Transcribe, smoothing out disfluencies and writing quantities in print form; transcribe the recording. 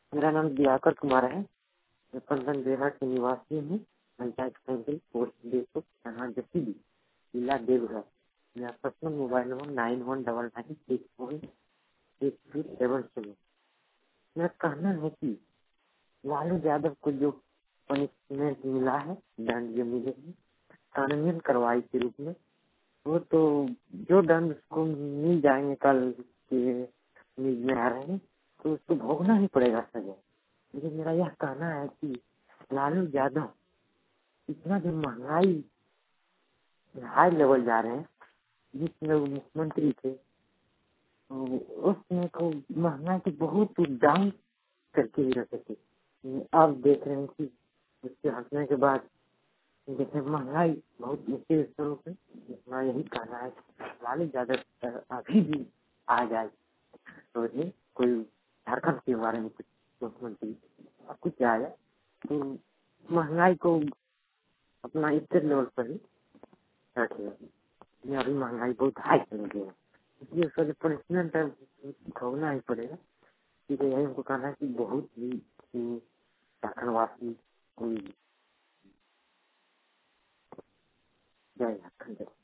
मेरा नाम दिवाकर कुमार है। मैं पंदन बेहड़ के निवासी हूँ। पंचायत समिति पोस्ट बेसो थाना जसीडी जिला देवघर। मेरा पर्सनल मोबाइल नंबर 9199618377। मेरा कहना है कि लालू यादव को जो पनिशमेंट मिला है, दंड जो मिले हैं कानूनी कार्रवाई के रूप में, वो तो जो दंड उसको मिल जाएंगे कल के न्यूज में आ रहे हैं तो उसको भोगना ही पड़ेगा सजा। लेकिन मेरा यह कहना है कि लालू यादव इतना जो महंगाई हाई लेवल जा रहे हैं, जिसमें वो मुख्यमंत्री थे तो उसमें को महंगाई को बहुत डाउन करके ही रखे थे। अब देख रहे हैं कि उसके हटने के बाद देखें महंगाई बहुत ऊंचे स्तरों पे। मेरा यही कहना है लालू यादव अभी भी आ जाए तो ये कोई झारखंड के बारे में कुछ मुख्यमंत्री कुछ आया तो महंगाई को अपना स्टेट लेवल पर ही रखेगा। ये अभी महंगाई बहुत हाई चल गई है, इसलिए उसका जो पनिशमेंट है भोगना ही पड़ेगा। इसलिए यही हमको कहना है कि बहुत ही झारखंडवासी कोई जय झारखंड।